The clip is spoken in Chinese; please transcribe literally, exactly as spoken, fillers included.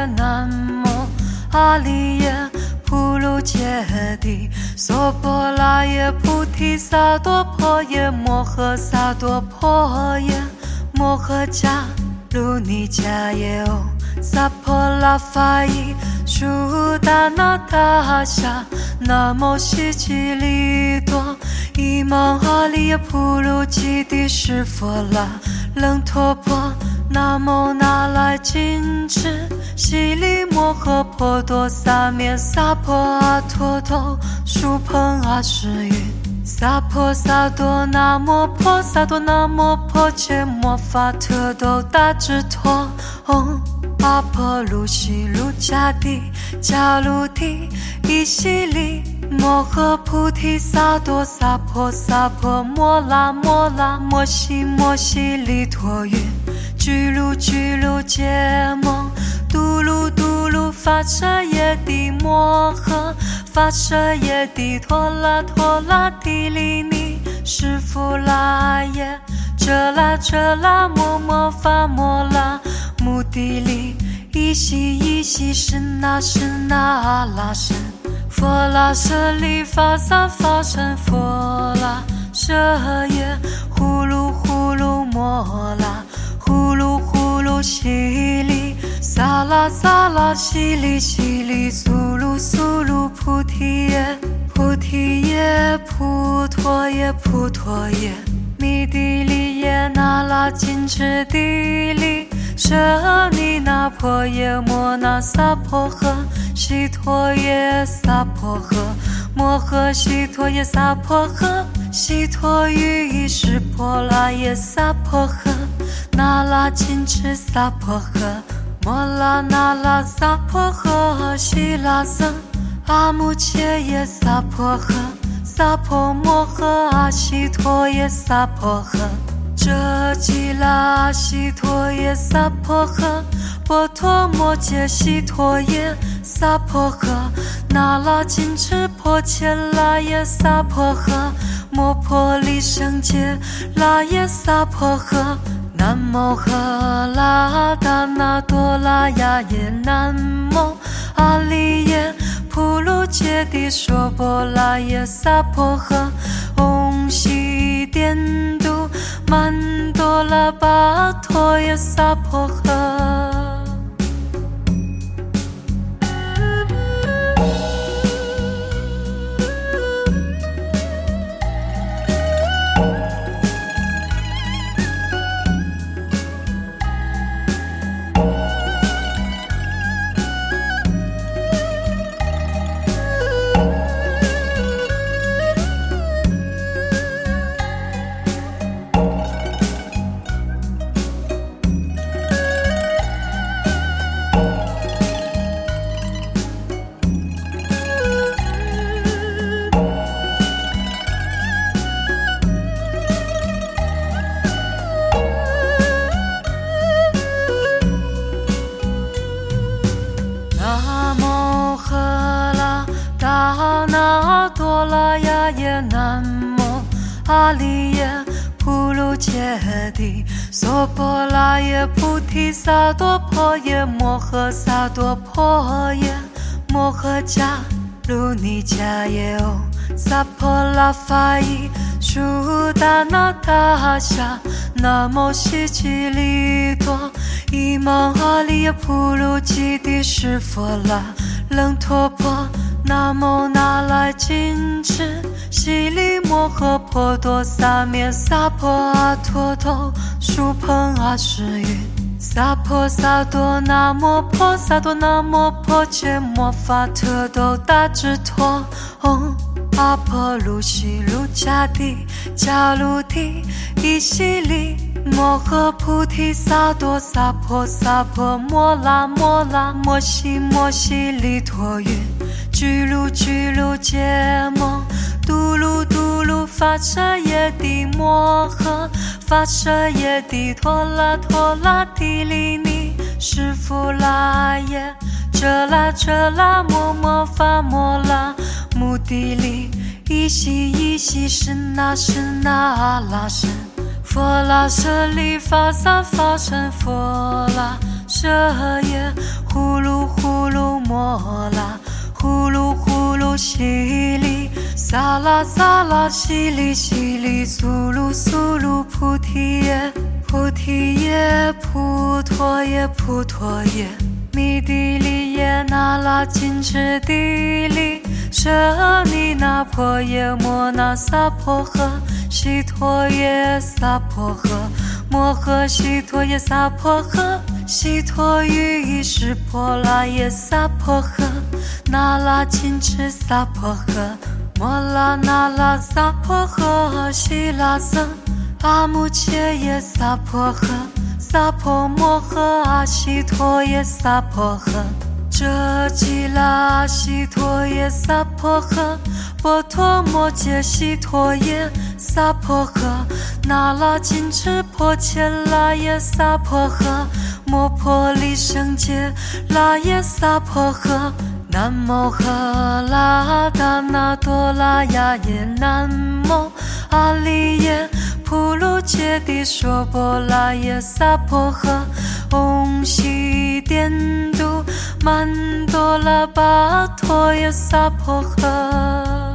南无阿利耶普鲁揭谛娑婆拉耶菩提萨埵婆耶摩诃萨埵婆耶摩诃迦卢尼迦耶哦萨婆拉法伊舒达那达夏南无悉吉利多伊芒阿利耶普鲁基帝释佛拉楞陀婆南无那来金翅悉利摩诃婆多萨灭萨婆阿陀多输朋阿世云萨婆萨多那摩婆萨多那摩婆伽摩法特斗大智陀唵阿婆卢悉卢迦帝迦卢帝伊悉利摩诃菩提萨埵萨婆萨婆摩拉摩拉摩悉摩悉利陀云居卢居卢揭蒙嘟噜嘟噜发舍耶帝摩诃发舍耶帝陀拉陀拉帝利尼释福拉耶遮拉遮拉摩摩发摩拉目的利依悉依悉身那身那阿拉身佛拉舍利法萨法身佛拉舍耶呼噜呼噜摩拉呼噜呼噜悉利萨拉萨拉悉利悉利苏噜苏噜菩提耶菩提耶普陀耶普陀耶弥帝利耶那拉金翅帝利舍尼那婆耶摩那萨婆诃悉陀耶萨婆诃摩诃悉陀耶萨婆诃悉陀喻释婆拉耶萨婆诃那拉金翅萨婆诃摩拉那拉萨婆诃悉拉僧阿穆切耶萨婆诃萨婆摩诃阿悉陀耶萨婆诃遮吉拉悉陀耶萨婆诃波陀摩揭悉陀耶萨婆诃那拉金翅婆伽拉耶萨婆诃摩婆利胜揭拉耶萨婆诃南无喝拉达那多拉雅耶南无阿利耶普鲁揭谛娑婆拉耶萨婆诃唵悉颠都曼多拉巴陀耶萨婆诃南无阿利耶普鲁揭谛娑婆拉耶菩提萨埵婆耶摩诃萨埵婆耶摩诃迦卢尼迦耶哦萨婆拉法伊舒达那达夏南无悉吉利多伊芒阿利耶普鲁基帝释佛拉楞陀婆南无那来金翅悉利摩诃婆多萨灭萨婆阿陀多输朋阿世云萨婆萨多那摩婆萨多那摩婆伽摩法特斗大智陀唵阿婆卢悉卢迦帝迦卢帝伊悉利摩诃菩提萨埵萨婆萨婆摩拉摩拉摩悉摩悉利陀云居卢居卢揭蒙嘟噜嘟噜发舍耶帝摩诃发舍耶帝陀拉陀拉帝利尼释福拉耶遮拉遮拉摩摩发摩拉目的利依悉依悉身那身那阿拉身佛拉舍利法萨法身佛拉舍耶呼噜摩拉，呼噜呼噜淅沥，沙拉沙拉淅沥淅沥，苏噜苏噜菩提耶，菩提耶，普陀耶，普陀耶，弥帝利耶那拉金智地利，舍利那婆耶摩那萨婆诃，悉陀耶萨婆诃，摩诃悉陀耶萨婆诃，悉陀喻意识婆拉耶萨婆诃，那拉金智萨婆诃，摩拉那拉萨婆诃，悉拉僧阿穆切耶萨婆诃，萨婆摩诃阿悉陀耶萨婆诃，遮吉拉悉陀耶萨婆诃，波陀摩揭悉陀耶萨婆诃，那拉金智婆伽拉耶萨婆诃，摩婆利胜揭拉耶萨婆诃，南无喝拉达那多拉呀耶，南无阿利耶普卢揭谛娑婆拉耶萨婆诃，唵悉颠都曼多拉巴陀耶萨婆诃。